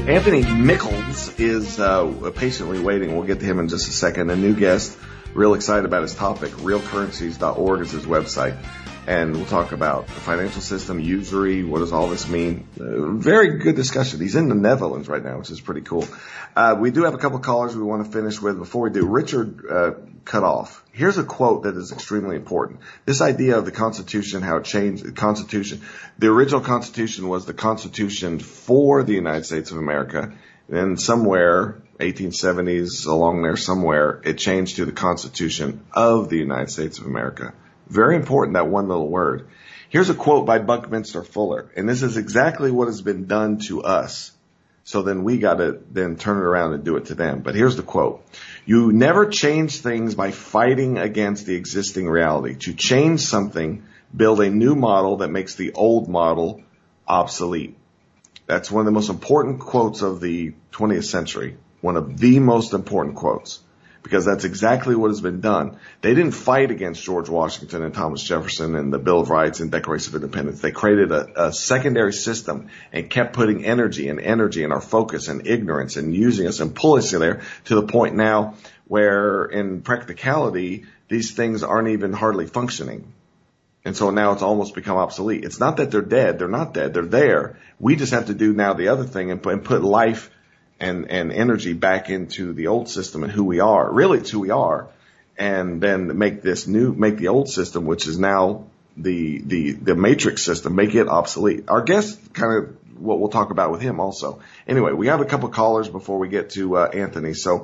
Anthony Mickles is patiently waiting. We'll get to him in just a second. A new guest, real excited about his topic. Realcurrencies.org is his website. And we'll talk about the financial system, usury, what does all this mean? Very good discussion. He's in the Netherlands right now, which is pretty cool. We do have a couple callers we want to finish with. Before we do, Richard cut off. Here's a quote that is extremely important. This idea of the Constitution, how it changed the Constitution. The original Constitution was the Constitution for the United States of America. Then somewhere, 1870s, along there somewhere, it changed to the Constitution of the United States of America. Very important, that one little word. Here's a quote by Buckminster Fuller, and this is exactly what has been done to us. So then we got to then turn it around and do it to them. But here's the quote. You never change things by fighting against the existing reality. To change something, build a new model that makes the old model obsolete. That's one of the most important quotes of the 20th century. One of the most important quotes. Because that's exactly what has been done. They didn't fight against George Washington and Thomas Jefferson and the Bill of Rights and Declaration of Independence. They created a secondary system and kept putting energy and our focus and ignorance and using us and pulling us there to the point now where in practicality, these things aren't even hardly functioning. And so now it's almost become obsolete. It's not that they're dead. They're not dead. They're there. We just have to do now the other thing and put life and energy back into the old system and who we are. Really, it's who we are. And then make the old system, which is now the matrix system, make it obsolete. Our guest, kind of what we'll talk about with him also. Anyway, we have a couple callers before we get to Anthony. So,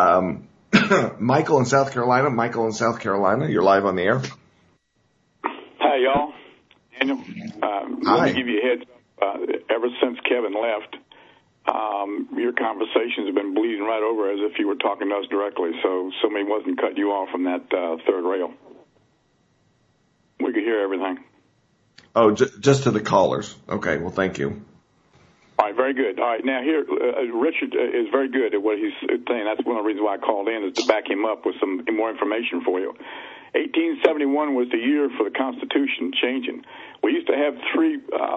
Michael in South Carolina. Michael in South Carolina, you're live on the air. Hi, y'all. Daniel, let me give you a heads up. Ever since Kevin left, your conversations have been bleeding right over as if you were talking to us directly, so somebody wasn't cutting you off from that third rail. We could hear everything. Oh, just to the callers. Okay, well, thank you. All right, very good. All right, now here, Richard is very good at what he's saying. That's one of the reasons why I called in, is to back him up with some more information for you. 1871 was the year for the Constitution changing. We used to have three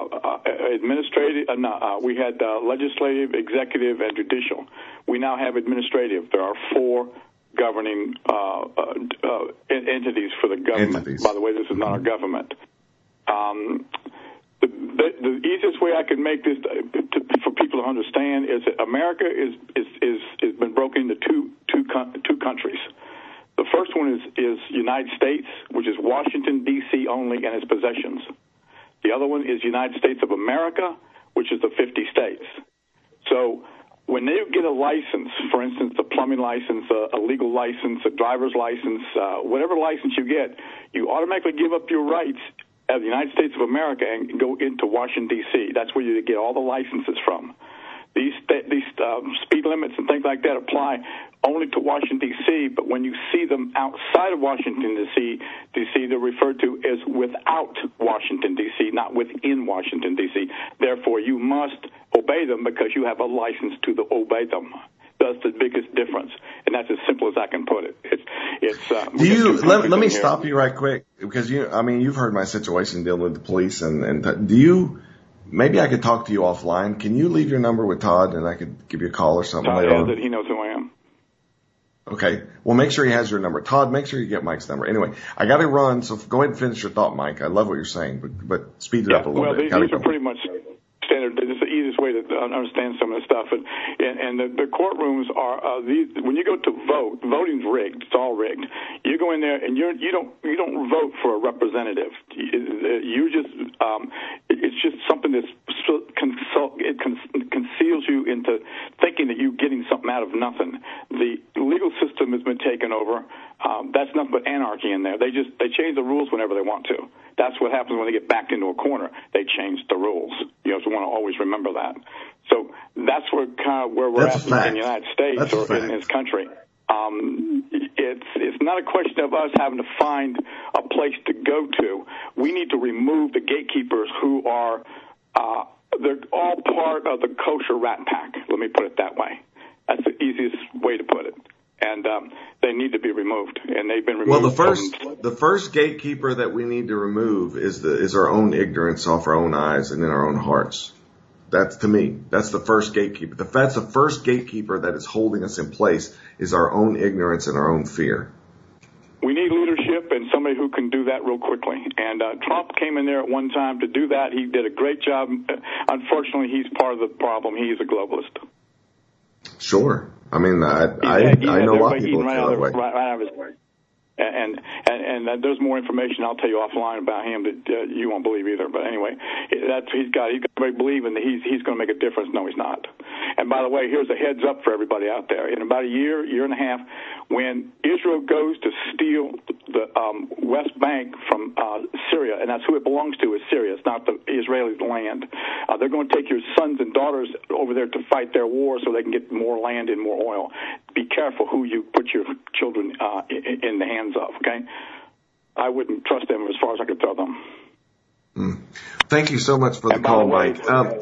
we had legislative, executive, and judicial. We now have administrative. There are four governing entities for the government. By the way, this is not our government. The easiest way I can make this for people to understand is that America is been broken into two countries. The first one is United States, which is Washington, D.C. only and its possessions. The other one is United States of America, which is the 50 states. So when they get a license, for instance, a plumbing license, a legal license, a driver's license, whatever license you get, you automatically give up your rights as the United States of America and go into Washington, D.C. That's where you get all the licenses from. These speed limits and things like that apply only to Washington, D.C., but when you see them outside of Washington, D.C., they're referred to as without Washington, D.C., not within Washington, D.C. Therefore, you must obey them because you have a license to obey them. That's the biggest difference, and that's as simple as I can put it. Let me stop you right quick, because you've heard my situation dealing with the police, and do you? Maybe I could talk to you offline. Can you leave your number with Todd, and I could give you a call or something later on? That he knows who I am. Okay. Well, make sure he has your number. Todd, make sure you get Mike's number. Anyway, I got to run, so go ahead and finish your thought, Mike. I love what you're saying, but speed it up a little bit. Well, these are pretty much standard. It's the easiest way to understand some of the stuff. And the courtrooms are when you go to vote, voting's rigged. It's all rigged. You go in there and you don't vote for a representative. You just it's just something that conceals you into thinking that you're getting something out of nothing. The legal system has been taken over. That's nothing but anarchy in there. They change the rules whenever they want to. That's what happens when they get backed into a corner. They change the rules. You have to want to always remember that. So that's where we're at in the United States or in this country. It's not a question of us having to find a place to go to. We need to remove the gatekeepers who are they're all part of the kosher rat pack. Let me put it that way. That's the easiest way to put it. And they need to be removed, and they've been removed. Well, the first gatekeeper that we need to remove is our own ignorance off our own eyes and in our own hearts. That's, to me, that's the first gatekeeper. That's the first gatekeeper that is holding us in place is our own ignorance and our own fear. We need leadership and somebody who can do that real quickly. And Trump came in there at one time to do that. He did a great job. Unfortunately, he's part of the problem. He is a globalist. Sure. I mean, I know a lot of people feel that way. Right out of his way. And there's more information I'll tell you offline about him that you won't believe either. But anyway, he's got to believe in that he's going to make a difference. No, he's not. And by the way, here's a heads up for everybody out there. In about a year and a half, when Israel goes to steal the West Bank from Syria, and that's who it belongs to is Syria. It's not the Israeli land. They're going to take your sons and daughters over there to fight their war so they can get more land and more oil. Be careful who you put your children in the hands of, okay? I wouldn't trust them as far as I could throw them. Thank you so much for the call, Mike.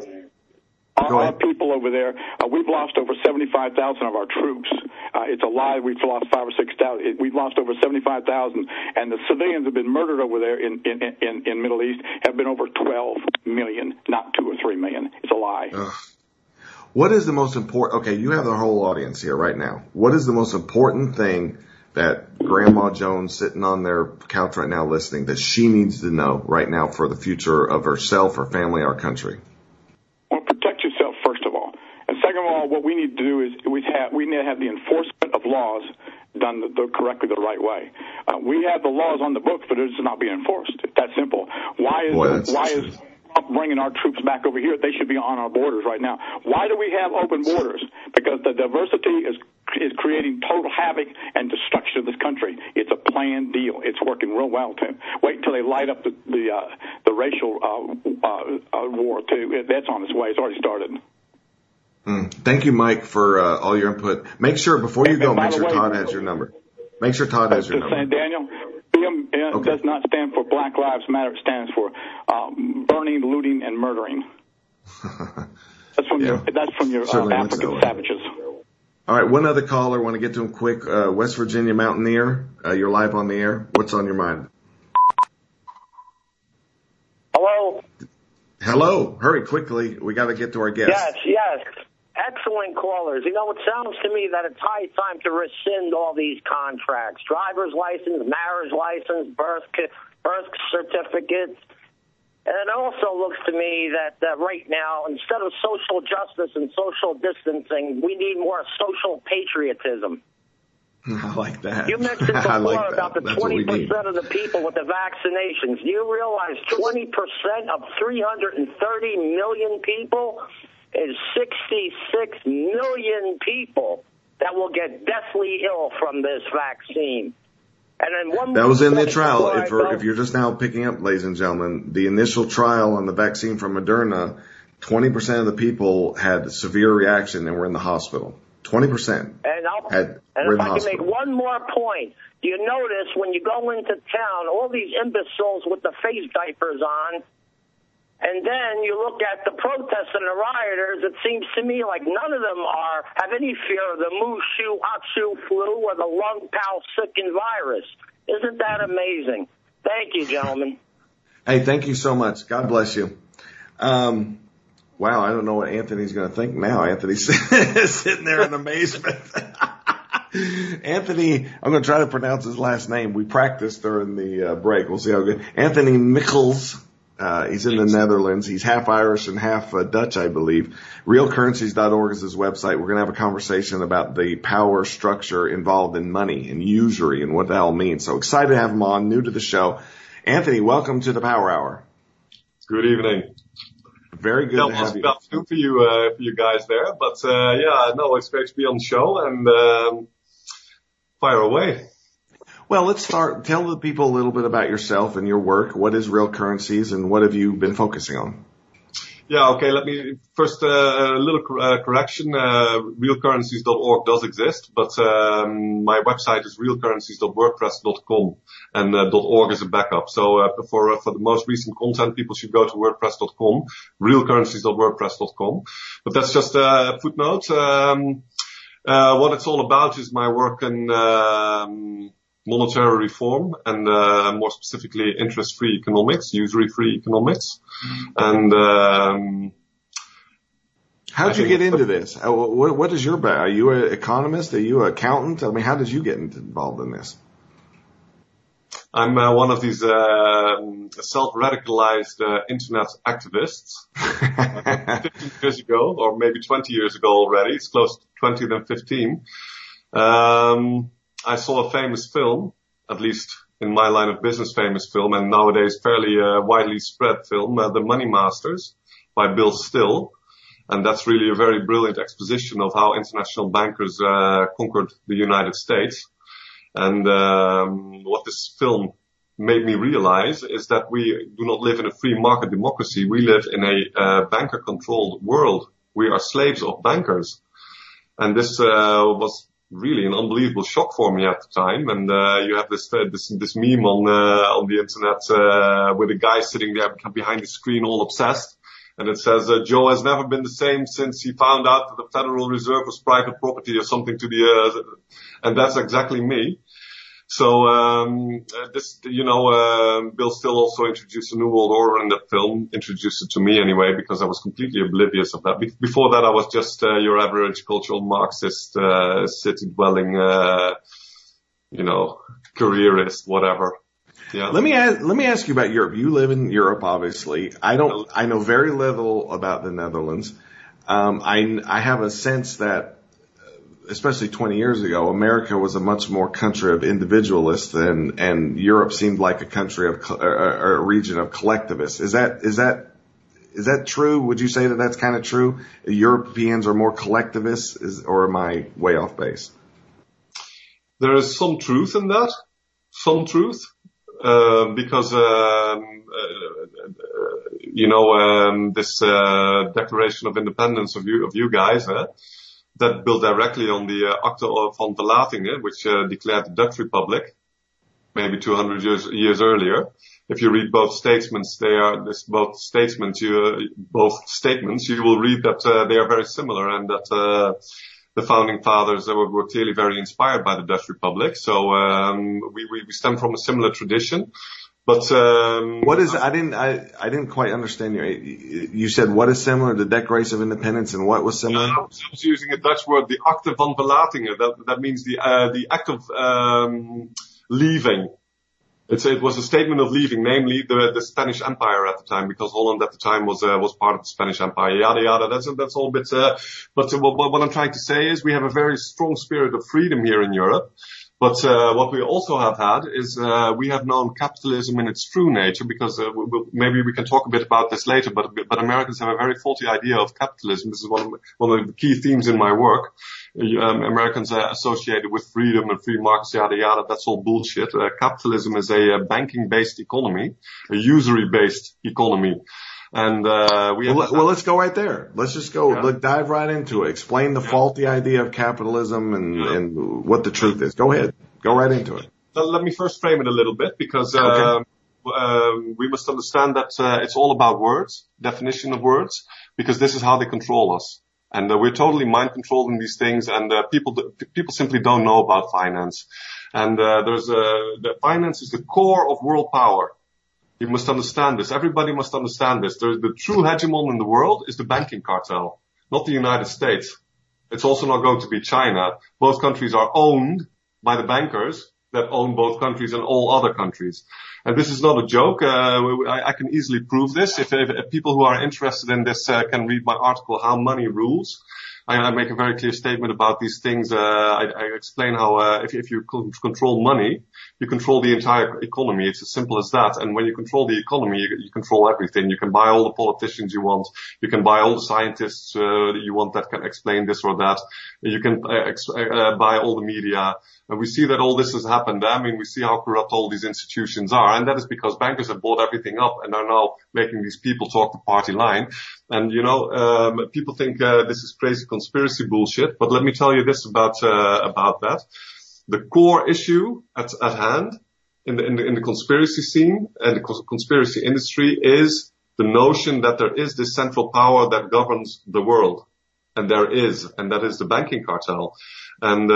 Our people over there, we've lost over 75,000 of our troops. It's a lie. We've lost 5,000 or 6,000. We've lost over 75,000, and the civilians have been murdered over there in Middle East have been over 12 million, not 2 or 3 million. It's a lie. What is the most important? Okay, you have the whole audience here right now. What is the most important thing that Grandma Jones sitting on their couch right now listening that she needs to know right now for the future of herself, her family, our country? Well, protect yourself, first of all. And second of all, what we need to do is we need to have the enforcement of laws done correctly the right way. We have the laws on the books, but it's not being enforced. It's that simple. Why is bringing our troops back over here? They should be on our borders right now. Why do we have open borders? Because the diversity is creating total havoc and destruction of this country. It's a planned deal. It's working real well, too. Wait until they light up the racial war, too. That's on its way. It's already started. Thank you, Mike, for all your input. Make sure, before you go, make sure Todd has your number. Make sure Todd has your number. Daniel, BM does not stand for Black Lives Matter. It stands for burning, looting, and murdering. That's from your African savages. All right, one other caller. Want to get to him quick. West Virginia Mountaineer, you're live on the air. What's on your mind? Hello? Hello. Hurry, quickly. We got to get to our guest. Yes. Excellent callers. You know, it sounds to me that it's high time to rescind all these contracts. Driver's license, marriage license, birth certificates. And it also looks to me that right now, instead of social justice and social distancing, we need more social patriotism. I like that. You mentioned before about the 20% of the people with the vaccinations. Do you realize 20% of 330 million people is 66 million people that will get deathly ill from this vaccine? And then that was in the trial. If you're just now picking up, ladies and gentlemen, the initial trial on the vaccine from Moderna, 20% of the people had severe reaction and were in the hospital. 20% And if I can make one more point, do you notice when you go into town, all these imbeciles with the face diapers on, and then you look at the protests and the rioters, it seems to me like none of them have any fear of the Mushu, Achu flu or the lung pal sickened virus. Isn't that amazing? Thank you, gentlemen. Hey, thank you so much. God bless you. Wow, I don't know what Anthony's going to think now. Anthony's sitting there in amazement. Anthony, I'm going to try to pronounce his last name. We practiced during the break. We'll see how good. Anthony Michels. He's in the Netherlands. He's half Irish and half Dutch, I believe. Realcurrencies.org is his website. We're going to have a conversation about the power structure involved in money and usury and what that all means. So excited to have him on, new to the show. Anthony, welcome to the Power Hour. Good evening. Very good to have you. That was good for you guys there. But it's great to be on the show and fire away. Well, let's start. Tell the people a little bit about yourself and your work. What is Real Currencies and what have you been focusing on? Yeah, okay. Let me first a little correction. Realcurrencies.org does exist, but my website is realcurrencies.wordpress.com, and .org is a backup. So for the most recent content, people should go to wordpress.com, realcurrencies.wordpress.com. But that's just a footnote. What it's all about is my work in monetary reform and more specifically interest-free economics, usury-free economics. And How'd you get into this? What is your background? Are you an economist? Are you an accountant? I mean, how did you get involved in this? I'm one of these self-radicalized internet activists. 15 years ago, or maybe 20 years ago already. It's close to 20 than 15. I saw a famous film, at least in my line of business famous film, and nowadays fairly widely spread film, The Money Masters by Bill Still. And that's really a very brilliant exposition of how international bankers conquered the United States. And what this film made me realize is that we do not live in a free market democracy. We live in a banker-controlled world. We are slaves of bankers. And this was really an unbelievable shock for me at the time. And you have this meme on the internet with a guy sitting there behind the screen all obsessed. And it says, Joe has never been the same since he found out that the Federal Reserve was private property or something and that's exactly me. So, Bill Still also introduced a new world order in that film, introduced it to me anyway, because I was completely oblivious of that. Before that, I was just, your average cultural Marxist, city-dwelling, careerist, whatever. Yeah. Let me ask you about Europe. You live in Europe, obviously. I know very little about the Netherlands. I have a sense that, especially 20 years ago, America was a much more country of individualists, and Europe seemed like a country of a region of collectivists. Is that true? Would you say that that's kind of true? Europeans are more collectivists, or am I way off base? There is some truth in that. Some truth. Because this Declaration of Independence of you guys, that built directly on the Akte van Verlatinghe, which declared the Dutch Republic, maybe 200 years earlier. If you read both statements, you will read that they are very similar, and that the founding fathers were clearly very inspired by the Dutch Republic. So we stem from a similar tradition. But what is? I didn't quite understand you. You said what is similar? The Declaration of Independence, and what was similar? I was using a Dutch word, the Akte van Verlatinghe. That means the act of leaving. It was a statement of leaving, namely the Spanish Empire at the time, because Holland at the time was part of the Spanish Empire. Yada yada. That's all a bit. But what I'm trying to say is we have a very strong spirit of freedom here in Europe. But what we also have had is we have known capitalism in its true nature, because maybe we can talk a bit about this later. But Americans have a very faulty idea of capitalism. This is one of the key themes in my work. Americans are associated with freedom and free markets, yada yada. That's all bullshit. Capitalism is a banking-based economy, a usury-based economy. And well, let's go right there. Let's just go. Yeah. Dive right into it. Explain the faulty idea of capitalism and what the truth is. Go ahead. Go right into it. Let me first frame it a little bit, because we must understand that it's all about words, definition of words, because this is how they control us. And we're totally mind controlled in these things, and people simply don't know about finance. And the finance is the core of world power. You must understand this. Everybody must understand this. The true hegemon in the world is the banking cartel, not the United States. It's also not going to be China. Both countries are owned by the bankers that own both countries and all other countries. And this is not a joke. I can easily prove this. If people who are interested in this can read my article, How Money Rules. I make a very clear statement about these things. I explain how if you control money, you control the entire economy. It's as simple as that. And when you control the economy, you control everything. You can buy all the politicians you want. You can buy all the scientists that you want that can explain this or that. You can buy all the media. And we see that all this has happened. I mean, we see how corrupt all these institutions are. And that is because bankers have bought everything up and are now making these people talk the party line. And, people think this is crazy conspiracy bullshit. But let me tell you this about that. The core issue at hand in the conspiracy scene and the conspiracy industry is the notion that there is this central power that governs the world. And there is, and that is the banking cartel. And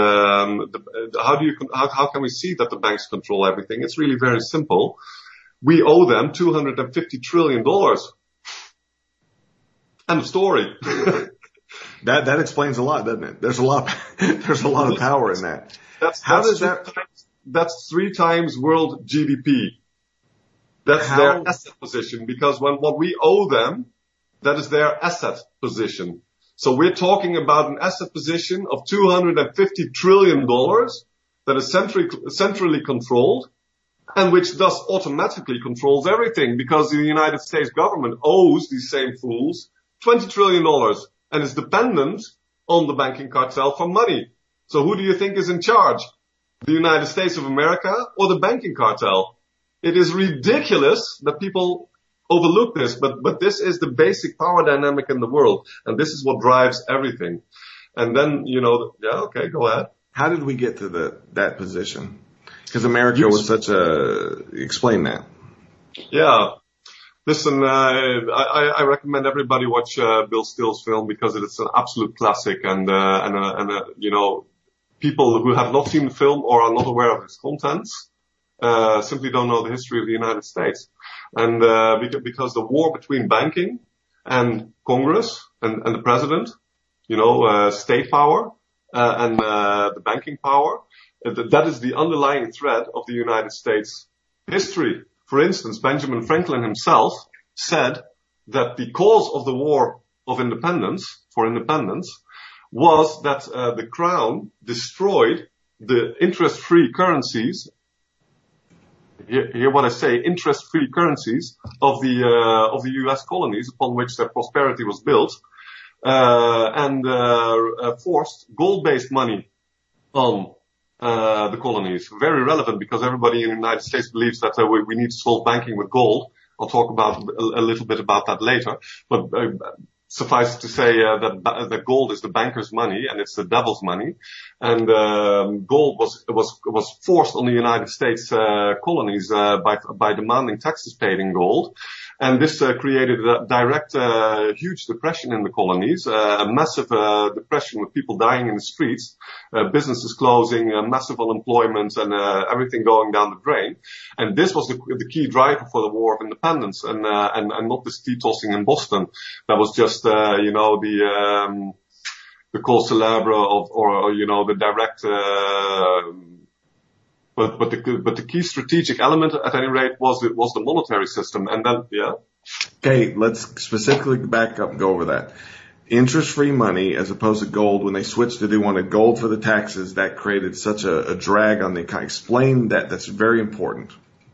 how can we see that the banks control everything? It's really very simple. We owe them $250 trillion. End of story. That explains a lot, doesn't it? There's a lot of power in that. That's 3 times world GDP. That's their asset position, because what we owe them, that is their asset position. So we're talking about an asset position of $250 trillion that is centrally controlled, and which thus automatically controls everything, because the United States government owes these same fools $20 trillion and is dependent on the banking cartel for money. So who do you think is in charge? The United States of America or the banking cartel? It is ridiculous that people overlook this, but this is the basic power dynamic in the world, and this is what drives everything. And then, go ahead. How did we get to that position? Because America was such explain that. Yeah. Listen, I recommend everybody watch Bill Still's film, because it's an absolute classic, and people who have not seen the film or are not aware of its contents simply don't know the history of the United States. And because the war between banking and Congress and the president, state power and the banking power, that is the underlying thread of the United States history. For instance, Benjamin Franklin himself said that the cause of the war of independence was that the crown destroyed the interest-free currencies. Hear what I say, interest-free currencies of the U.S. colonies upon which their prosperity was built, and forced gold-based money on the colonies. Very relevant, because everybody in the United States believes that we need to solve banking with gold. I'll talk about a little bit about that later. But suffice to say that gold is the banker's money and it's the devil's money. And gold was forced on the United States colonies by demanding taxes paid in gold. And this created a direct huge depression in the colonies, a massive depression with people dying in the streets, businesses closing, massive unemployment, and everything going down the drain. And this was the key driver for the War of Independence, and not this tea tossing in Boston. That was just the cause célèbre or the direct. But the key strategic element, at any rate, was the monetary system. And then, Okay, let's specifically back up and go over that. Interest-free money as opposed to gold. When they switched to they wanted gold for the taxes, that created such a drag on the economy. Explain that. That's very important.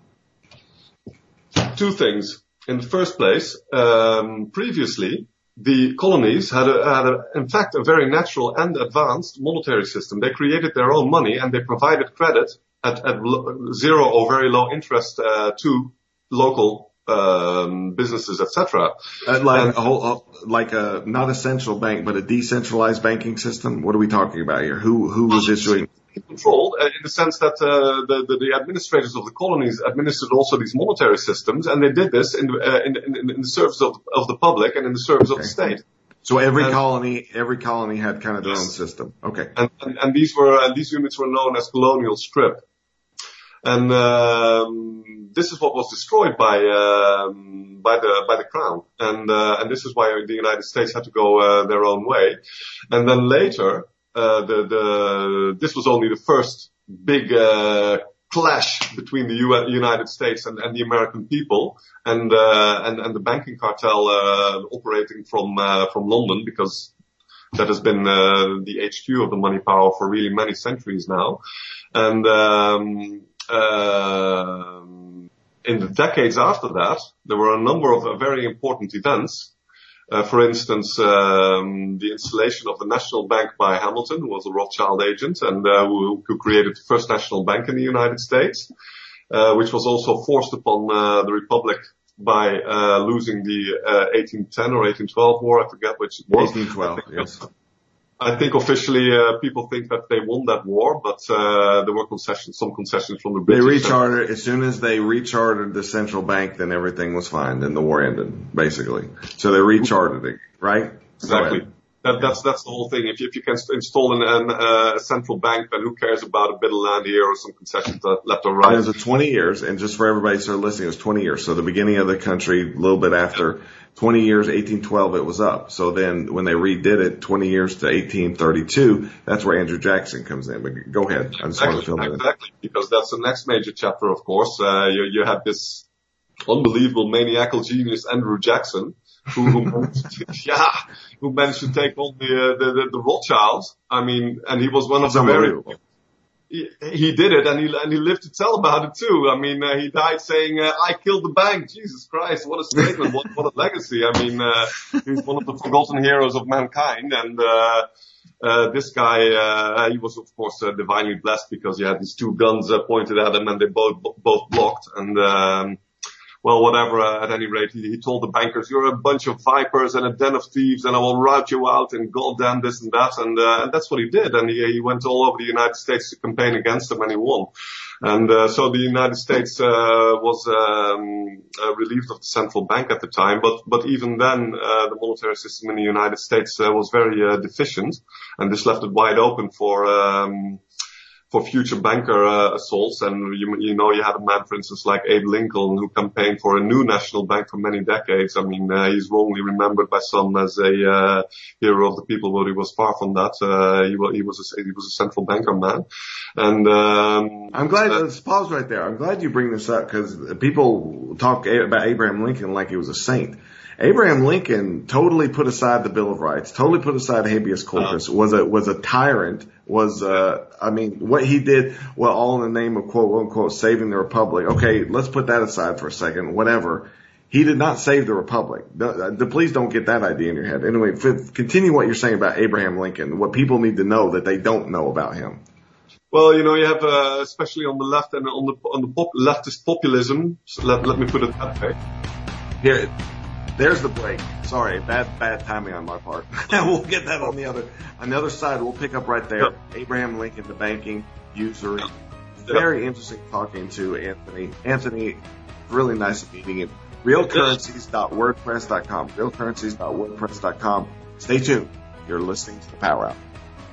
2 things. In the first place, previously, the colonies had in fact, a very natural and advanced monetary system. They created their own money, and they provided credit at zero or very low interest to local businesses, etc. Like not a central bank, but a decentralized banking system. What are we talking about here? Who was issuing? Controlled in the sense that the administrators of the colonies administered also these monetary systems, and they did this in the service of the public and in the service of the state. So every colony had kind of their own system. Okay. And these units were known as colonial scrip. And this is what was destroyed by the crown, and this is why the United States had to go their own way. And then later, this was only the first big clash between the United States and the American people, and the banking cartel operating from London, because that has been the HQ of the money power for really many centuries now. And in the decades after that, there were a number of very important events. For instance, the installation of the National Bank by Hamilton, who was a Rothschild agent and who created the first national bank in the United States, which was also forced upon the Republic by losing the 1810 or 1812 war. I forget which it was. 1812, yes. I think officially people think that they won that war, but there were some concessions from the British. They rechartered as soon as they rechartered the central bank, then everything was fine, then the war ended, basically. So they rechartered it, right? Exactly. That's the whole thing. If you can install a central bank, then who cares about a bit of land here or some concessions left or right? And it was 20 years, and just for everybody started listening, it was 20 years. So the beginning of the country, a little bit after 20 years, 1812, it was up. So then when they redid it, 20 years to 1832, that's where Andrew Jackson comes in. But go ahead. I just want to fill that in. Exactly, because that's the next major chapter, of course. You had this unbelievable maniacal genius, Andrew Jackson, who managed to take on the Rothschilds. I mean, and he was one of the very. He did it, and he lived to tell about it too. I mean, he died saying, "I killed the bank." Jesus Christ, what a statement! what a legacy! I mean, he's one of the forgotten heroes of mankind, and this guy, he was of course divinely blessed because he had these two guns pointed at him, and they both blocked. And well, whatever. At any rate, he told the bankers, "You're a bunch of vipers and a den of thieves, and I will rout you out, and goddamn this and that." And that's what he did. And he went all over the United States to campaign against them, and he won. And so the United States was relieved of the central bank at the time. But even then, the monetary system in the United States was very deficient, and this left it wide open for future banker assaults. And you know, you had a man, for instance, like Abe Lincoln, who campaigned for a new national bank for many decades. I mean, he's wrongly remembered by some as a hero of the people, but he was far from that. He was a central banker man. And I'm glad. Let's pause right there. I'm glad you bring this up, because people talk about Abraham Lincoln like he was a saint. Abraham Lincoln totally put aside the Bill of Rights, totally put aside habeas corpus, was a tyrant, I mean, what he did, well, all in the name of quote unquote saving the Republic. Okay, let's put that aside for a second, whatever. He did not save the Republic. Please don't get that idea in your head. Anyway, continue what you're saying about Abraham Lincoln, what people need to know that they don't know about him. Well, you know, you have, especially on the left and on the leftist populism, so let me put it that way. Here. There's the break. Sorry, bad timing on my part. We'll get that on the other side. We'll pick up right there. Yep. Abraham Lincoln, the banking, usury. Yep. Very interesting talking to Anthony. Anthony, really nice meeting you. Realcurrencies.wordpress.com. Realcurrencies.wordpress.com. Stay tuned. You're listening to the Power Hour.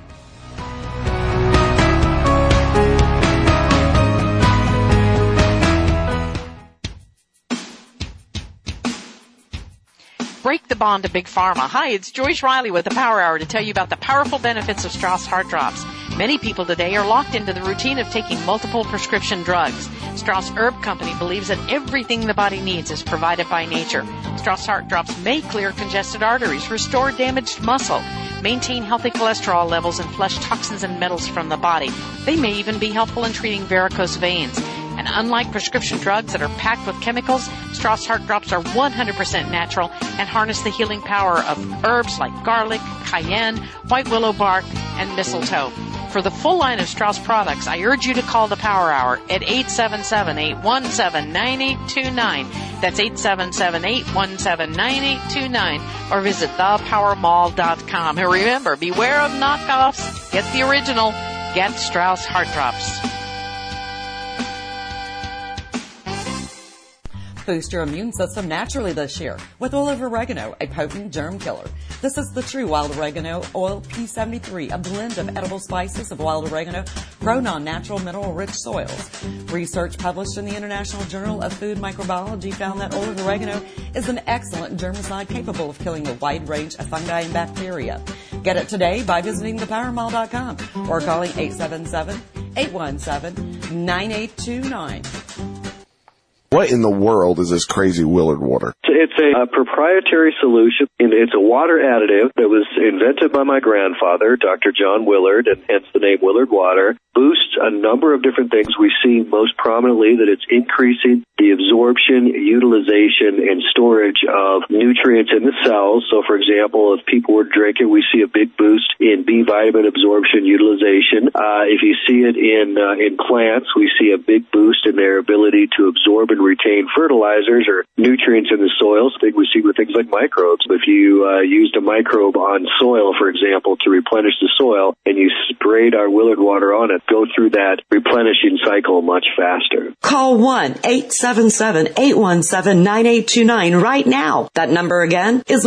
Break the bond to Big Pharma. Hi, it's Joyce Riley with the Power Hour to tell you about the powerful benefits of Strauss Heart Drops. Many people today are locked into the routine of taking multiple prescription drugs. Strauss Herb Company believes that everything the body needs is provided by nature. Strauss Heart Drops may clear congested arteries, restore damaged muscle, maintain healthy cholesterol levels, and flush toxins and metals from the body. They may even be helpful in treating varicose veins. And unlike prescription drugs that are packed with chemicals, Strauss Heart Drops are 100% natural and harness the healing power of herbs like garlic, cayenne, white willow bark, and mistletoe. For the full line of Strauss products, I urge you to call the Power Hour at 877-817-9829. That's 877-817-9829. Or visit thepowermall.com. And remember, beware of knockoffs. Get the original. Get Strauss Heart Drops. Boost your immune system naturally this year with oil of oregano, a potent germ killer. This is the true wild oregano oil P73, a blend of edible spices of wild oregano grown on natural mineral-rich soils. Research published in the International Journal of Food Microbiology found that oil of oregano is an excellent germicide capable of killing a wide range of fungi and bacteria. Get it today by visiting thepowermall.com or calling 877-817-9829. What in the world is this crazy Willard water? It's a proprietary solution. It's a water additive that was invented by my grandfather, Dr. John Willard, and hence the name Willard Water. Boosts a number of different things. We see most prominently that it's increasing the absorption, utilization, and storage of nutrients in the cells. So, for example, if people were to drink it, we see a big boost in B vitamin absorption, utilization. If you see it in plants, we see a big boost in their ability to absorb and retain fertilizers or nutrients in the soils. I think we see with things like microbes. If you used a microbe on soil, for example, to replenish the soil, and you sprayed our Willard Water on it, go through that replenishing cycle much faster. Call 1-877 1-877-817-9829 right now. That number again is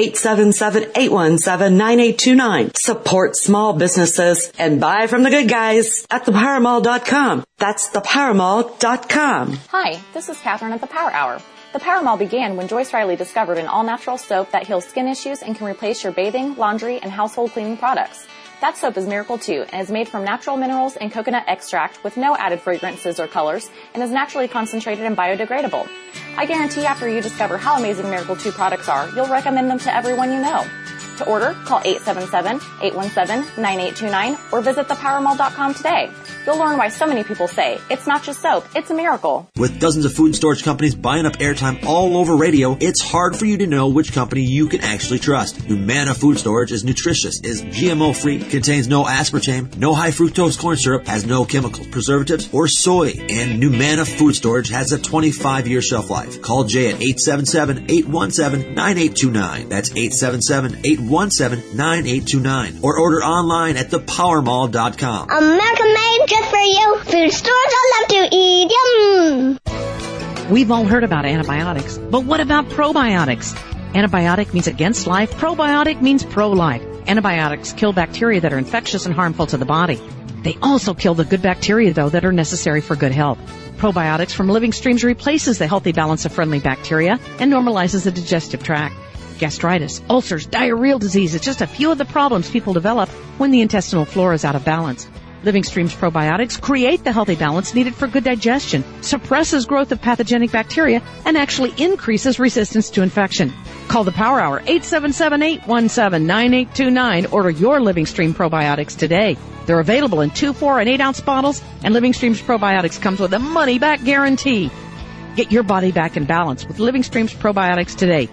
1-877-817-9829. Support small businesses and buy from the good guys at thepowermall.com. That's thepowermall.com. Hi, this is Catherine at the Power Hour. The Power Mall began when Joyce Riley discovered an all-natural soap that heals skin issues and can replace your bathing, laundry, and household cleaning products. That soap is Miracle 2 and is made from natural minerals and coconut extract with no added fragrances or colors and is naturally concentrated and biodegradable. I guarantee after you discover how amazing Miracle 2 products are, you'll recommend them to everyone you know. To order, call 877-817-9829 or visit thepowermall.com today. You'll learn why so many people say, it's not just soap, it's a miracle. With dozens of food and storage companies buying up airtime all over radio, it's hard for you to know which company you can actually trust. Numanna Food Storage is nutritious, is GMO-free, contains no aspartame, no high fructose corn syrup, has no chemicals, preservatives, or soy. And Numanna Food Storage has a 25-year shelf life. Call Jay at 877-817-9829. That's 877-817-9829. Or order online at thepowermall.com. American made just for you. Food stores I love to eat. Yum. We've all heard about antibiotics, but what about probiotics? Antibiotic means against life. Probiotic means pro-life. Antibiotics kill bacteria that are infectious and harmful to the body. They also kill the good bacteria, though, that are necessary for good health. Probiotics from Living Streams replaces the healthy balance of friendly bacteria and normalizes the digestive tract. Gastritis, ulcers, diarrheal disease is just a few of the problems people develop when the intestinal flora is out of balance. Living Streams probiotics create the healthy balance needed for good digestion, suppresses growth of pathogenic bacteria, and actually increases resistance to infection. Call the Power Hour, 877-817-9829. Order your Living Stream probiotics today. They're available in 2, 4, and 8-ounce bottles, and Living Streams probiotics comes with a money-back guarantee. Get your body back in balance with Living Streams probiotics today.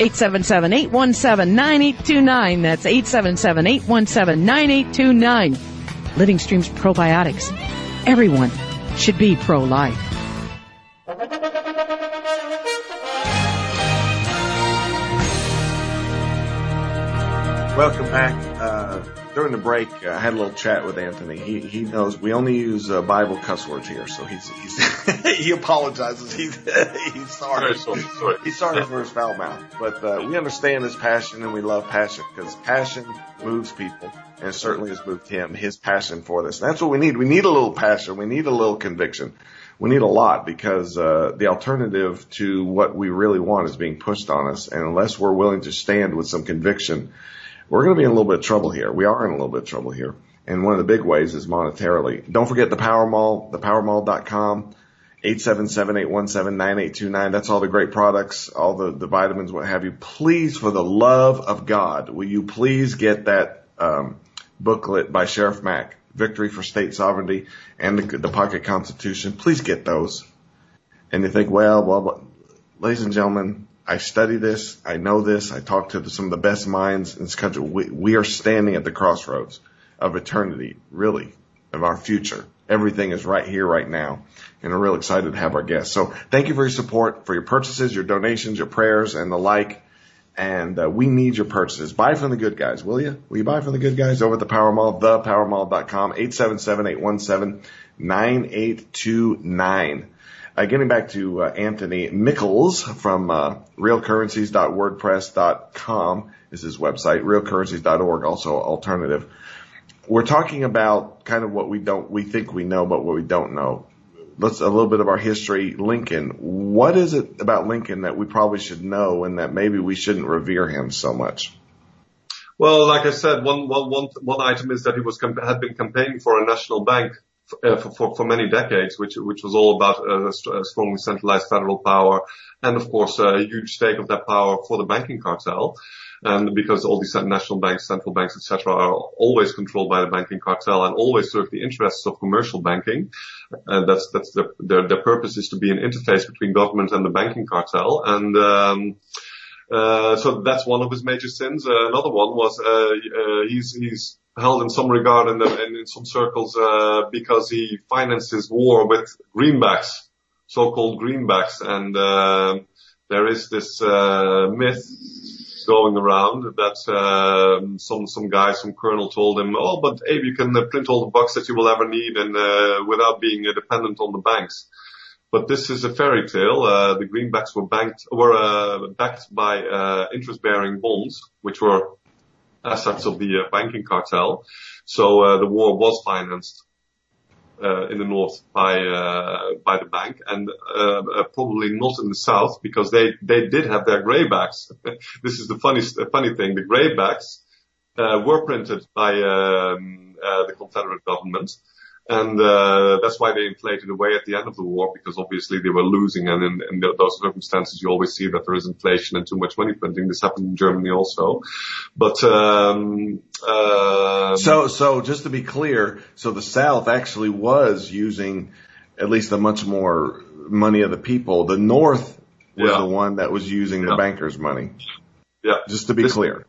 877-817-9829. That's 877-817-9829. Living Streams probiotics. Everyone should be pro-life. Welcome back. During the break, I had a little chat with Anthony. He knows we only use Bible cuss words here, so he's he apologizes. He's sorry. He's sorry for his foul mouth, but we understand his passion and we love passion because passion moves people, and it certainly has moved him. His passion for this. And that's what we need. We need a little passion. We need a little conviction. We need a lot because the alternative to what we really want is being pushed on us, and unless we're willing to stand with some conviction, we're going to be in a little bit of trouble here. We are in a little bit of trouble here. And one of the big ways is monetarily. Don't forget the Power Mall, thepowermall.com, 877-817-9829. That's all the great products, all the vitamins, what have you. Please, for the love of God, will you please get that booklet by Sheriff Mack, Victory for State Sovereignty, and the Pocket Constitution. Please get those. And you think, well, ladies and gentlemen, I study this. I know this. I talk to some of the best minds in this country. We are standing at the crossroads of eternity, really, of our future. Everything is right here, right now. And we're real excited to have our guests. So thank you for your support, for your purchases, your donations, your prayers, and the like. And we need your purchases. Buy from the good guys, will you? Will you buy from the good guys over at the Power Mall, thepowermall.com, 877-817-9829. Getting back to Anthony Mickles from realcurrencies.wordpress.com is his website, realcurrencies.org, also alternative. We're talking about kind of what we think we know, but what we don't know. Let's a little bit of our history. Lincoln. What is it about Lincoln that we probably should know and that maybe we shouldn't revere him so much? Well, like I said, one item is that he had been campaigning for a national bank for many decades, which was all about a strongly centralized federal power, and of course a huge stake of that power for the banking cartel. And because all these national banks, central banks, etc., are always controlled by the banking cartel and always serve the interests of commercial banking, and that's their purpose is to be an interface between government and the banking cartel. And so that's one of his major sins. Another one was he's held in some regard and in some circles because he financed his war with greenbacks, so-called greenbacks. And there is this myth going around that some guy, some colonel told him, oh, but Abe, you can print all the bucks that you will ever need and without being dependent on the banks. But this is a fairy tale. The greenbacks were backed by interest-bearing bonds, which were assets of the banking cartel. So the war was financed in the north by the bank, and probably not in the south, because they did have their greybacks. This is the funny thing. The greybacks were printed by the Confederate government. And that's why they inflated away at the end of the war, because obviously they were losing, and in those circumstances you always see that there is inflation and too much money printing. This happened in Germany also. But so just to be clear, so the South actually was using at least a much more money of the people. The North was the one that was using the bankers' money. Yeah. Just to be clear.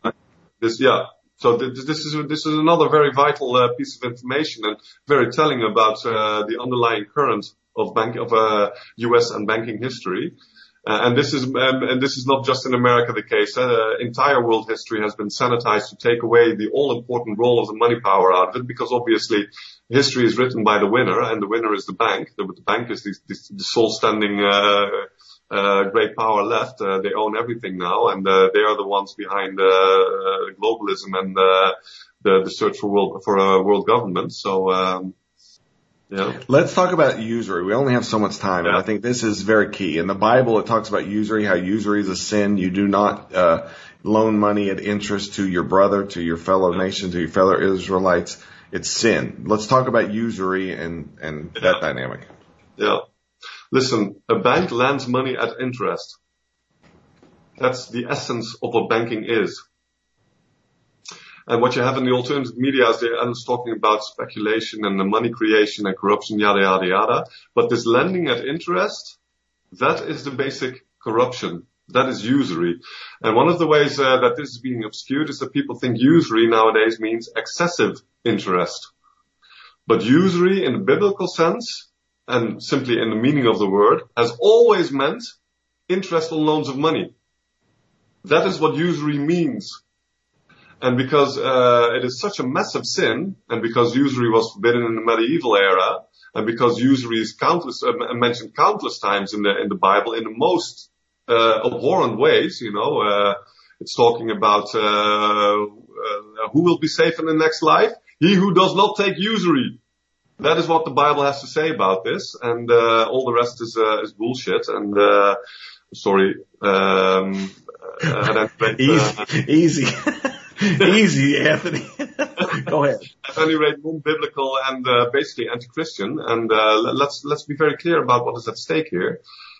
So this is another very vital piece of information, and very telling about the underlying current of U.S. and banking history. And this is not just in America the case. Entire world history has been sanitized to take away the all-important role of the money power out of it, because obviously history is written by the winner, and the winner is the bank. The bank is the sole standing great power left. They own everything now, and they are the ones behind globalism and the search for world government. So let's talk about usury. We only have so much time, and I think this is very key. In the Bible, it talks about usury, how usury is a sin. You do not loan money at interest to your brother, to your fellow nation, to your fellow Israelites. It's sin. Let's talk about usury and that dynamic. Yeah. Listen, a bank lends money at interest. That's the essence of what banking is. And what you have in the alternative media is they're talking about speculation and the money creation and corruption, yada, yada, yada. But this lending at interest, that is the basic corruption. That is usury. And one of the ways that this is being obscured is that people think usury nowadays means excessive interest. But usury in the biblical sense, and simply in the meaning of the word, has always meant interest on loans of money. That is what usury means. And because it is such a massive sin, and because usury was forbidden in the medieval era, and because usury is mentioned countless times in the Bible in the most abhorrent ways, it's talking about who will be safe in the next life? He who does not take usury. That is what the Bible has to say about this, and all the rest is bullshit. And easy, easy, Anthony. Go ahead. At any rate, non-biblical and basically anti-Christian. And let's be very clear about what is at stake here.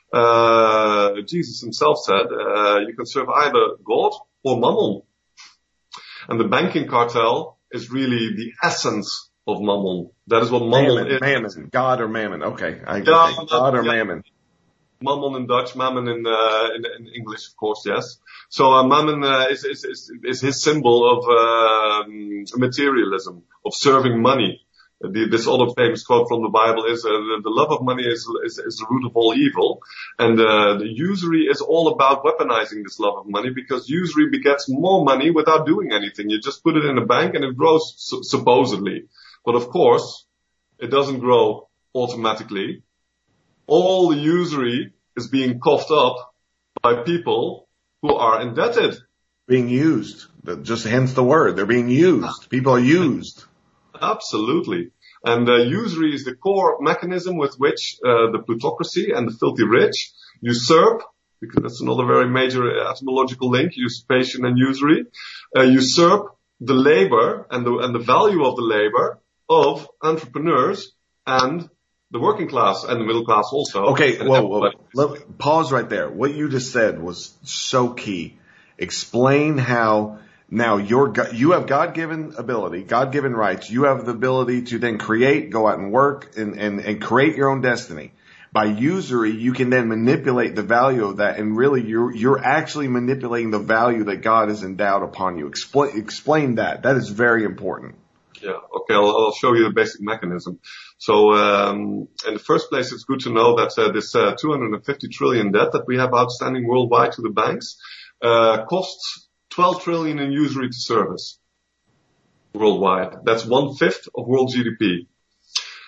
Jesus himself said, you can serve either God or Mammon, and the banking cartel is really the essence of Mammon. That is what Mammon is. Mammon. God or Mammon. Okay. God or Mammon. Mammon in Dutch, Mammon in English, of course, yes. So Mammon is his symbol of materialism, of serving money. This other famous quote from the Bible is, the love of money is the root of all evil. And the usury is all about weaponizing this love of money, because usury begets more money without doing anything. You just put it in a bank and it grows supposedly. But of course, it doesn't grow automatically. All the usury is being coughed up by people who are indebted. Being used. Just hence the word. They're being used. People are used. Absolutely. And usury is the core mechanism with which the plutocracy and the filthy rich usurp, because that's another very major etymological link, usurpation and usury, usurp the labor and the value of the labor of entrepreneurs and the working class and the middle class also. Okay, whoa. Pause right there. What you just said was so key. Explain how now you have God-given ability, God-given rights. You have the ability to then create, go out and work and create your own destiny. By usury, you can then manipulate the value of that, and really you're actually manipulating the value that God has endowed upon you. Explain that. That is very important. Yeah, okay, I'll show you the basic mechanism. So, in the first place, it's good to know that this 250 trillion debt that we have outstanding worldwide to the banks costs 12 trillion in usury to service worldwide. That's 1/5 of world GDP.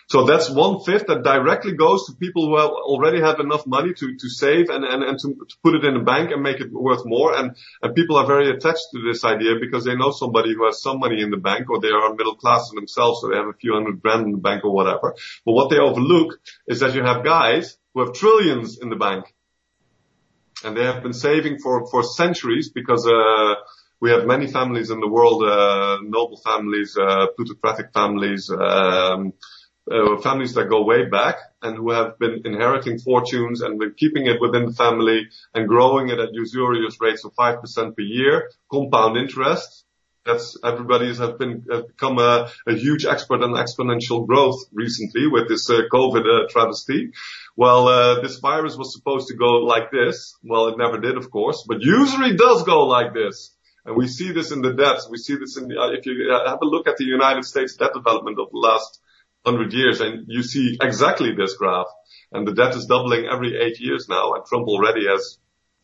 So that's 1/5 that directly goes to people who have already had enough money to save and to put it in a bank and make it worth more. And people are very attached to this idea because they know somebody who has some money in the bank, or they are middle class themselves, so they have a few $100,000 in the bank or whatever. But what they overlook is that you have guys who have trillions in the bank. And they have been saving for centuries because, we have many families in the world, noble families, plutocratic families, families that go way back and who have been inheriting fortunes and been keeping it within the family and growing it at usurious rates of 5% per year, compound interest. Everybody has become a huge expert on exponential growth recently with this COVID travesty. Well, this virus was supposed to go like this. Well, it never did, of course, but usury does go like this. And we see this in the debts. We see this if you have a look at the United States debt development of the last 100 years, and you see exactly this graph. And the debt is doubling every 8 years now, and Trump already has,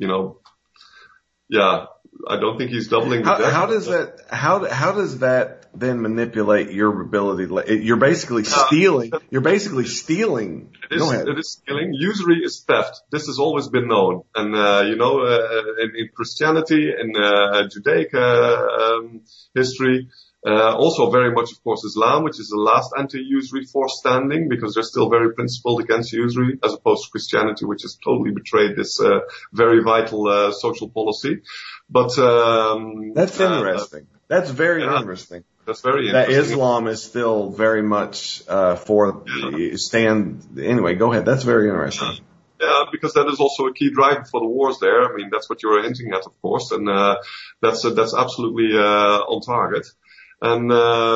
I don't think he's doubling the debt. How does that then manipulate your ability? You're basically stealing. You're basically stealing. Go ahead. It is stealing. Usury is theft. This has always been known. And, in Christianity, in Judaic history, also very much, of course, Islam, which is the last anti-usury force standing, because they're still very principled against usury, as opposed to Christianity, which has totally betrayed this very vital social policy. But that's interesting. That's very interesting. That's very interesting. That Islam is still very much for stand. Anyway, go ahead. That's very interesting. Yeah, because that is also a key driver for the wars there. I mean, that's what you're hinting at, of course, and that's absolutely on target. And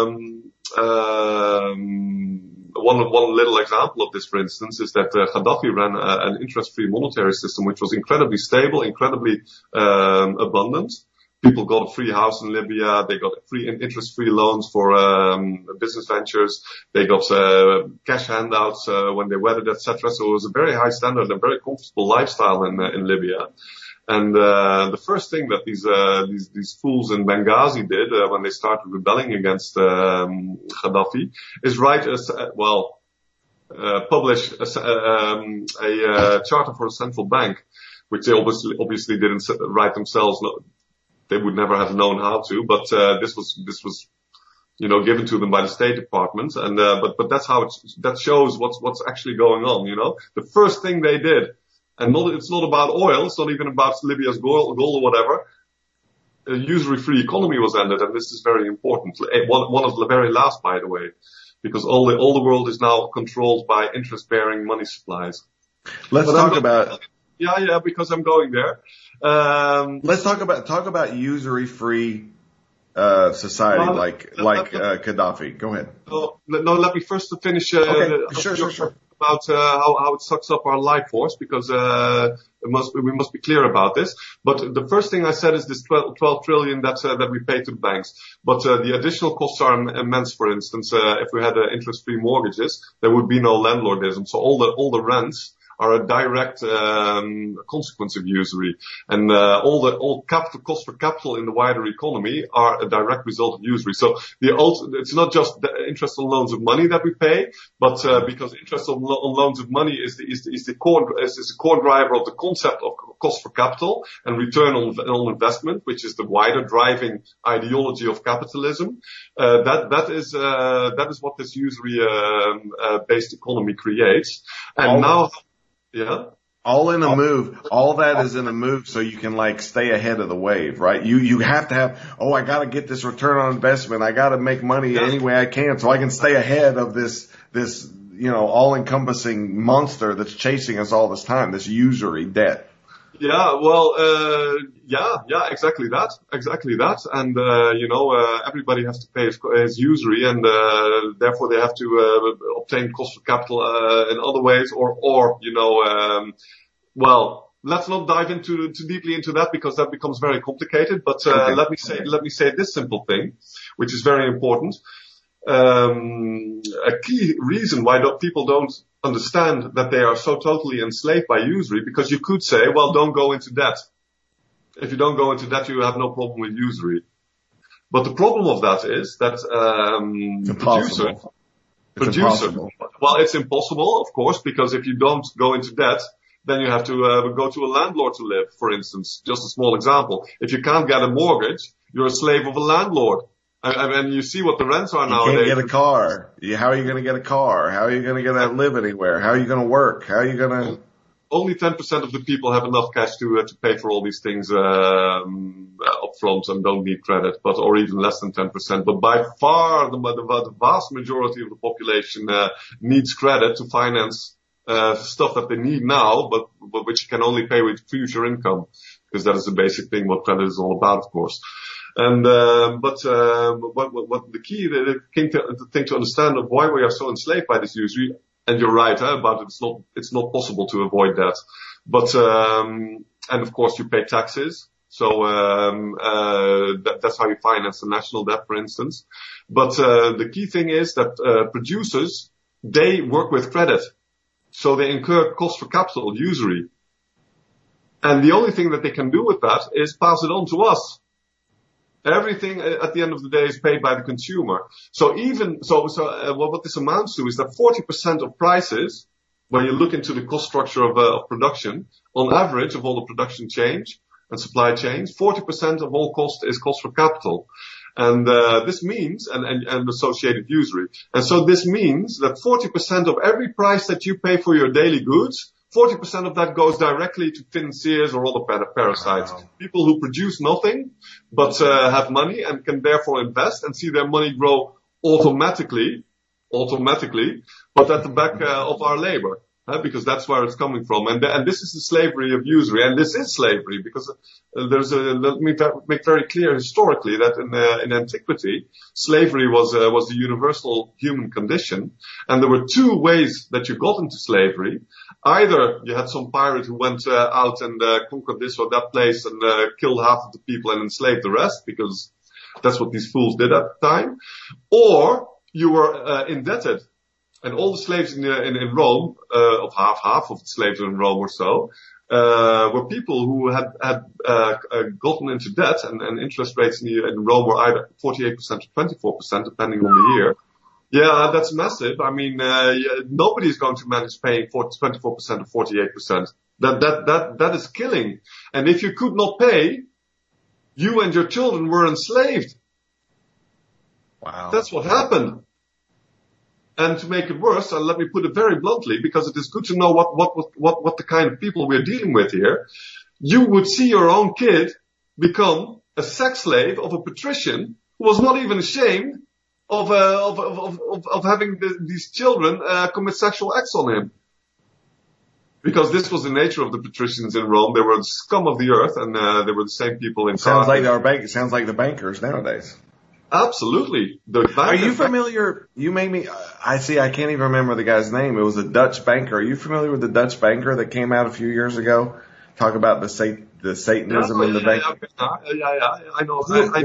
one little example of this, for instance, is that Gaddafi ran an interest-free monetary system, which was incredibly stable, incredibly abundant. People got a free house in Libya. They got free interest-free loans for business ventures. They got cash handouts when they wedded, etc. So it was a very high standard and very comfortable lifestyle in Libya. And the first thing that these fools in Benghazi did when they started rebelling against Gaddafi is publish a charter for a central bank, which they obviously didn't write themselves. They would never have known how to, but this was given to them by the State Department, and but that's how that shows what's actually going on. The first thing they did. And it's not about oil. It's not even about Libya's gold or whatever. A usury-free economy was ended, and this is very important. One of the very last, by the way, because all the world is now controlled by interest-bearing money supplies. Let's talk about. Yeah, because I'm going there. Let's talk about usury-free society like Gaddafi. Go ahead. No, let me first finish. Sure. About how it sucks up our life force, because we must be clear about this. But the first thing I said is this 12 trillion that we pay to the banks. But the additional costs are immense. For instance, if we had interest-free mortgages, there would be no landlordism. So all the rents are a direct consequence of usury, and all capital cost for capital in the wider economy are a direct result of usury. So it's not just the interest on loans of money that we pay, but because interest on loans of money is the core driver of the concept of cost for capital and return on investment, which is the wider driving ideology of capitalism. That is what this usury based economy creates, and now. Yeah. All in a move. All that is in a move so you can stay ahead of the wave, right? You have to have, I gotta get this return on investment. I gotta make money any way I can so I can stay ahead of this all-encompassing monster that's chasing us all this time, this usury debt. Yeah, well, exactly that. And, everybody has to pay his usury, and, therefore they have to, obtain cost of capital, in other ways, let's not dive too deeply into that, because that becomes very complicated, but, okay. Let me say this simple thing, which is very important. A key reason why people don't understand that they are so totally enslaved by usury, because you could say, well, don't go into debt. If you don't go into debt, you have no problem with usury. But the problem of that is that producer. Well, it's impossible, of course, because if you don't go into debt, then you have to go to a landlord to live, for instance. Just a small example. If you can't get a mortgage, you're a slave of a landlord. And you see what the rents are nowadays. You can't get a car. How are you going to get a car? How are you going to live anywhere? How are you going to work? How are you going to... Only 10% of the people have enough cash to pay for all these things upfront and don't need credit, or even less than 10%. But by far, the vast majority of the population needs credit to finance stuff that they need now, but which can only pay with future income, because that is the basic thing what credit is all about, of course. And what the key thing to understand of why we are so enslaved by this usury, and you're right about it's not possible to avoid that. But and of course you pay taxes, so that's how you finance the national debt, for instance. But the key thing is that producers, they work with credit, so they incur cost for capital, usury, and the only thing that they can do with that is pass it on to us. Everything at the end of the day is paid by the consumer. So what this amounts to is that 40% of prices, when you look into the cost structure of production, on average of all the production change and supply chains, 40% of all cost is cost for capital. And this means, and associated usury. And so this means that 40% of every price that you pay for your daily goods, 40% of that goes directly to financiers or other parasites. Wow. People who produce nothing, but have money and can therefore invest and see their money grow automatically, but at the back of our labor. Because that's where it's coming from. And this is the slavery of usury. And this is slavery because let me make very clear historically that in antiquity, slavery was the universal human condition. And there were two ways that you got into slavery. Either you had some pirate who went out and conquered this or that place and killed half of the people and enslaved the rest, because that's what these fools did at the time. Or you were indebted. And all the slaves in Rome, of half of the slaves in Rome or so, were people who had gotten into debt, and interest rates in Rome were either 48% or 24%, depending on the year. Yeah, that's massive. I mean, nobody's going to manage paying 24% or 48%. That is killing. And if you could not pay, you and your children were enslaved. Wow. That's what happened. And to make it worse, and let me put it very bluntly, because it is good to know what the kind of people we're dealing with here. You would see your own kid become a sex slave of a patrician who was not even ashamed of having these children commit sexual acts on him. Because this was the nature of the patricians in Rome. They were the scum of the earth, and they were the same people in Sounds like the bankers nowadays. Absolutely. Are you familiar? You made me. I can't even remember the guy's name. It was a Dutch banker. Are you familiar with the Dutch banker that came out a few years ago? Talk about the Satanism in the bank. Yeah, I know.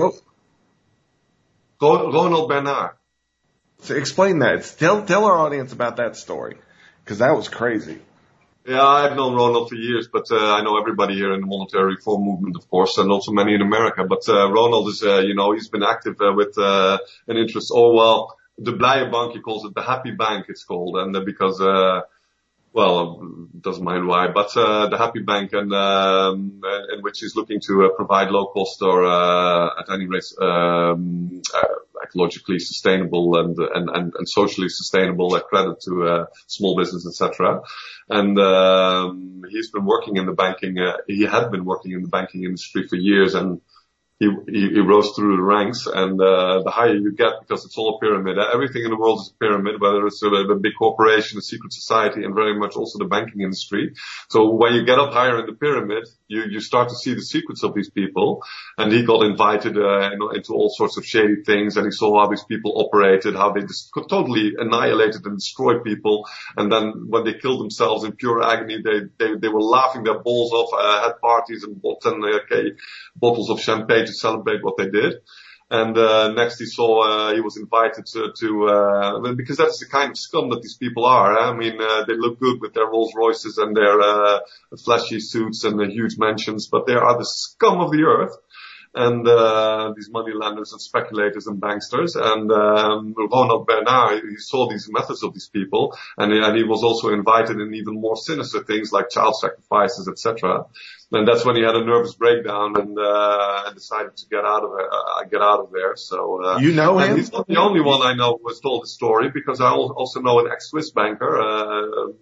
Ronald Bernard. So explain that. Tell our audience about that story, because that was crazy. Yeah, I've known Ronald for years, but I know everybody here in the monetary reform movement, of course, and also many in America. But Ronald is, he's been active with an interest. De Blije Bank, he calls it the Happy Bank, it's called, and because doesn't mind why, but the Happy Bank, and in which he's looking to provide low cost or at any rate ecologically sustainable and socially sustainable credit to small business, etc. And he's been working in the banking. He had been working in the banking industry for years, and he rose through the ranks, and the higher you get, because it's all a pyramid. Everything in the world is a pyramid, whether it's a big corporation, a secret society, and very much also the banking industry. So when you get up higher in the pyramid, you start to see the secrets of these people. And he got invited into all sorts of shady things, and he saw how these people operated, how they just totally annihilated and destroyed people. And then when they killed themselves in pure agony, they were laughing their balls off, had parties and bought 10 bottles of champagne to celebrate what they did. And next he was invited to because that's the kind of scum that these people are. I mean, they look good with their Rolls Royces and their flashy suits and the huge mansions, but they are the scum of the earth. and these money lenders and speculators and banksters. And Ronald Bernard, he saw these methods of these people, and he was also invited in even more sinister things like child sacrifices, etc. And that's when he had a nervous breakdown and decided to get out of there. So you know him? He's not the only one I know who has told the story, because I also know an ex-Swiss banker,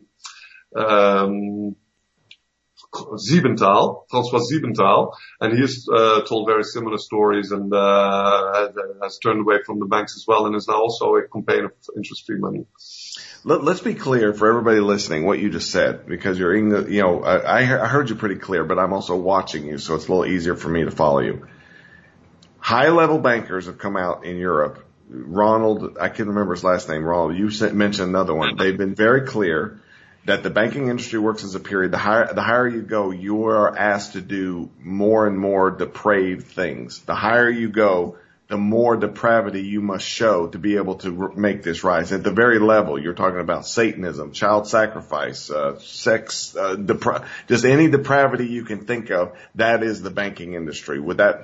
François Siebenthal, and he has told very similar stories and has turned away from the banks as well, and is now also a campaign of interest-free money. Let's be clear for everybody listening what you just said, because you're in the, I heard you pretty clear, but I'm also watching you, so it's a little easier for me to follow you. High-level bankers have come out in Europe. Ronald, I can't remember his last name, Ronald, you mentioned another one. They've been very clear that the banking industry works as a period. The higher you go, you are asked to do more and more depraved things. The higher you go, the more depravity you must show to be able to make this rise. At the very level, you're talking about Satanism, child sacrifice, sex, just any depravity you can think of, that is the banking industry.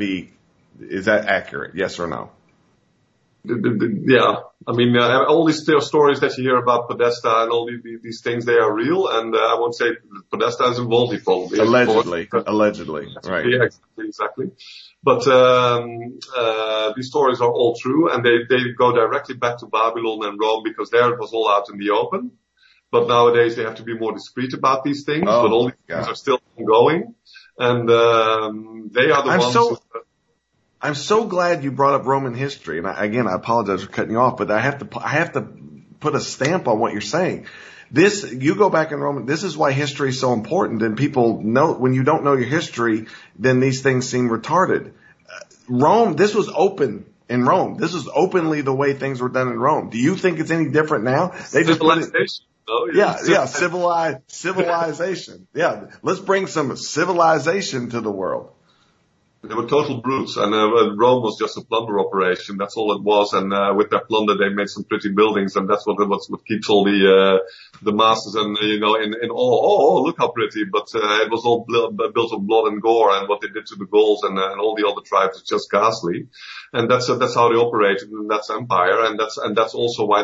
Is that accurate? Yes or no? Yeah, I mean, all these stories that you hear about Podesta and all these things, they are real, and I won't say Podesta is involved. He probably allegedly, right? Yeah, exactly. But these stories are all true, and they go directly back to Babylon and Rome, because there it was all out in the open. But nowadays they have to be more discreet about these things. But all these things are still ongoing, and they are the ones. I'm so glad you brought up Roman history, and I apologize for cutting you off, but I have to put a stamp on what you're saying. You go back in Roman, this is why history is so important, and people know, when you don't know your history, then these things seem retarded. Rome, this was open in Rome. This was openly the way things were done in Rome. Do you think it's any different now? They just put it, civilization. Yeah, let's bring some civilization to the world. They were total brutes, and Rome was just a plunder operation. That's all it was. And with their plunder, they made some pretty buildings, and that's what keeps all the masses and in awe. Oh, look how pretty! But it was all built of blood and gore, and what they did to the Gauls and all the other tribes is just ghastly. And that's how they operated, and that's empire, and that's also why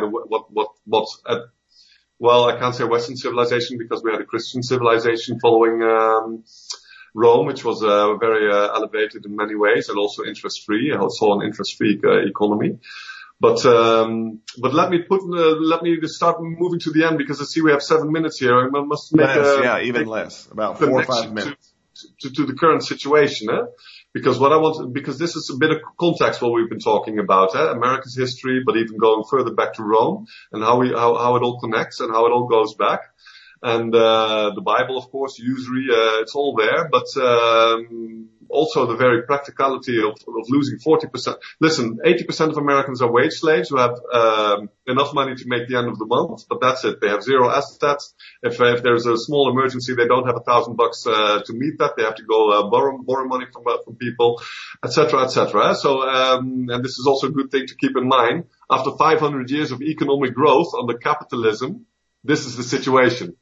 I can't say Western civilization, because we had a Christian civilization following Rome, which was very elevated in many ways, and also interest-free. I saw an interest-free economy. But let me just start moving to the end, because I see we have 7 minutes here. I must make even less, about 4 or 5 minutes to the current situation, because this is a bit of context what we've been talking about, America's history, but even going further back to Rome, and how it all connects and how it all goes back. And the Bible, of course, usury, it's all there, but also the very practicality of losing 40%. Listen, 80% of Americans are wage slaves who have enough money to make the end of the month, but that's it. They have zero assets. If there's a small emergency, they don't have $1,000 to meet that. They have to go borrow money from people, etc., etc. So, and this is also a good thing to keep in mind. After 500 years of economic growth under capitalism, this is the situation.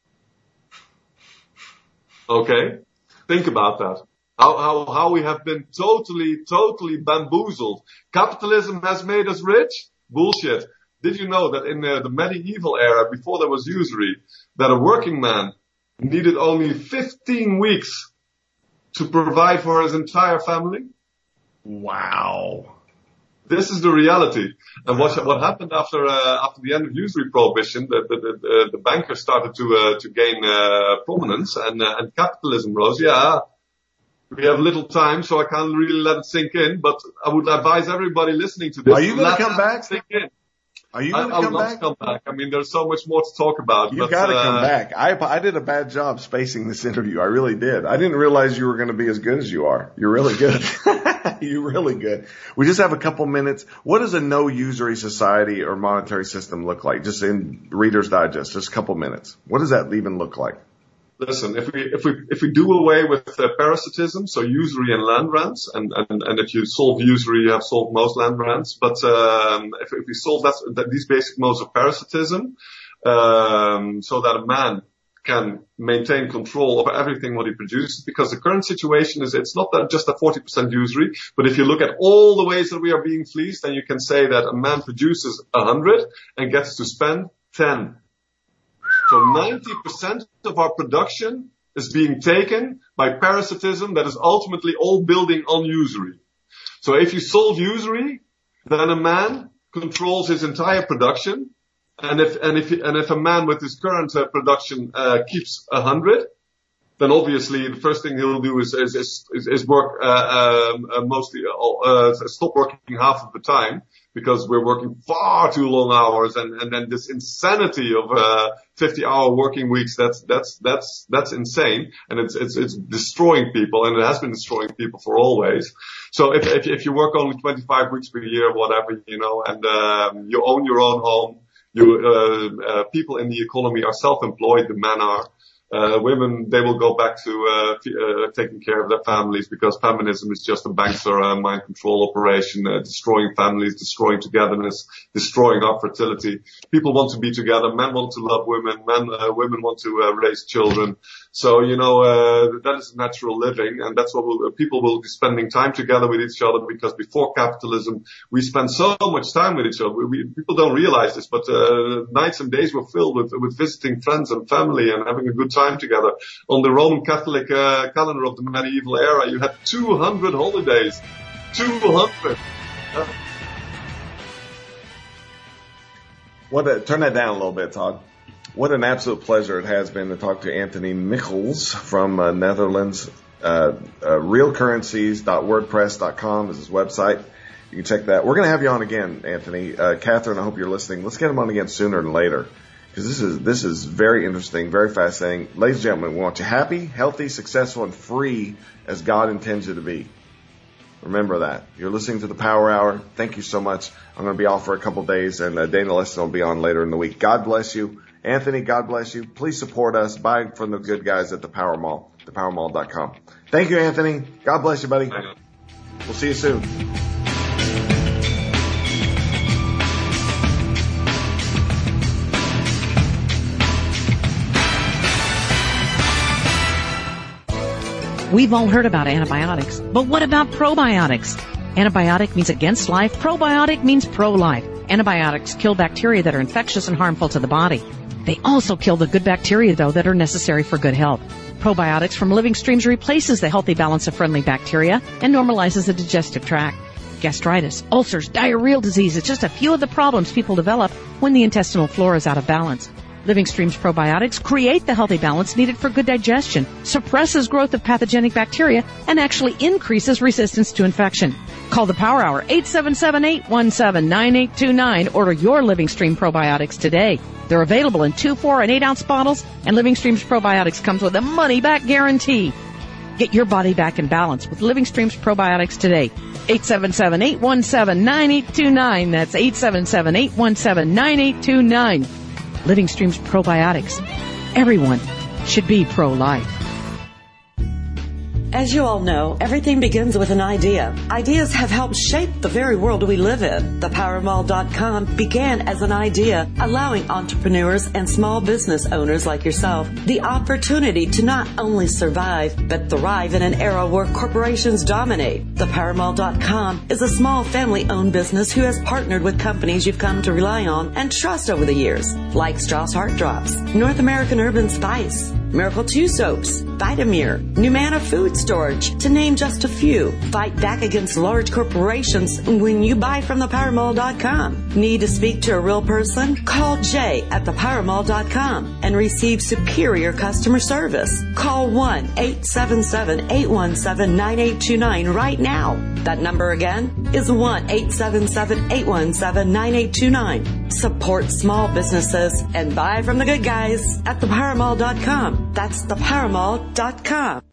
Okay? Think about that. How we have been totally bamboozled. Capitalism has made us rich? Bullshit. Did you know that in the medieval era, before there was usury, that a working man needed only 15 weeks to provide for his entire family? Wow. This is the reality. And what happened after the end of usury prohibition, the bankers started to gain prominence, and capitalism rose. Yeah, we have little time, so I can't really let it sink in. But I would advise everybody listening to this. Are you going to come back? Sink in. Are you going to come back? Come back. I mean, there's so much more to talk about. You got to come back. I did a bad job spacing this interview. I really did. I didn't realize you were going to be as good as you are. You're really good. You're really good. We just have a couple minutes. What does a no usury society or monetary system look like? Just in Reader's Digest, just a couple minutes. What does that even look like? Listen, if we do away with parasitism, so usury and land rents, and if you solve usury, you have solved most land rents. But if we solve these basic modes of parasitism, so that a man can maintain control over everything what he produces, because the current situation is it's not that just a 40% usury, but if you look at all the ways that we are being fleeced, then you can say that a man produces 100 and gets to spend 10. So 90% of our production is being taken by parasitism that is ultimately all building on usury. So if you solve usury, then a man controls his entire production. And if a man with his current production keeps 100, then obviously the first thing he'll do is work mostly stop working half of the time, because we're working far too long hours, and then this insanity of 50-hour working weeks, that's insane, and it's destroying people, and it has been destroying people for always. So if you work only 25 weeks per year, whatever, and you own your own home, people in the economy are self-employed, the men are. Women, they will go back to taking care of their families, because feminism is just a bankster mind control operation, destroying families, destroying togetherness, destroying our fertility. People want to be together. Men want to love women. Women want to raise children. So, that is natural living, and that's what people will be spending time together with each other, because before capitalism, we spent so much time with each other. People don't realize this, but nights and days were filled with visiting friends and family and having a good time together. On the Roman Catholic calendar of the medieval era, you had 200 holidays. 200. Turn that down a little bit, Todd. What an absolute pleasure it has been to talk to Anthony Michels from Netherlands. Realcurrencies.wordpress.com is his website. You can check that. We're going to have you on again, Anthony. Catherine, I hope you're listening. Let's get him on again sooner than later, because this is very interesting, very fascinating. Ladies and gentlemen, we want you happy, healthy, successful, and free as God intends you to be. Remember that. You're listening to the Power Hour. Thank you so much. I'm going to be off for a couple of days, and Dana Leston will be on later in the week. God bless you. Anthony, God bless you. Please support us. Buy from the good guys at the Power Mall, thepowermall.com. Thank you, Anthony. God bless you, buddy. We'll see you soon. We've all heard about antibiotics, but what about probiotics? Antibiotic means against life. Probiotic means pro-life. Antibiotics kill bacteria that are infectious and harmful to the body. They also kill the good bacteria, though, that are necessary for good health. Probiotics from Living Streams replaces the healthy balance of friendly bacteria and normalizes the digestive tract. Gastritis, ulcers, diarrheal disease is just a few of the problems people develop when the intestinal flora is out of balance. Living Streams probiotics create the healthy balance needed for good digestion, suppresses growth of pathogenic bacteria, and actually increases resistance to infection. Call the Power Hour, 877-817-9829. Order your Living Stream probiotics today. They're available in 2, 4, and 8-ounce bottles, and Living Streams probiotics comes with a money-back guarantee. Get your body back in balance with Living Streams probiotics today. 877-817-9829. That's 877-817-9829. Living Streams probiotics. Everyone should be pro-life. As you all know, everything begins with an idea. Ideas have helped shape the very world we live in. ThePowerMall.com began as an idea, allowing entrepreneurs and small business owners like yourself the opportunity to not only survive, but thrive in an era where corporations dominate. ThePowerMall.com is a small family-owned business who has partnered with companies you've come to rely on and trust over the years, like Strauss Heart Drops, North American Urban Spice, Miracle 2 Soaps, Vitamir, Numana Food Storage, to name just a few. Fight back against large corporations when you buy from thepowermall.com. Need to speak to a real person? Call Jay at thepowermall.com and receive superior customer service. Call 1-877-817-9829 right now. That number again is 1-877-817-9829. Support small businesses and buy from the good guys at thepowermall.com. That's thepowermall.com.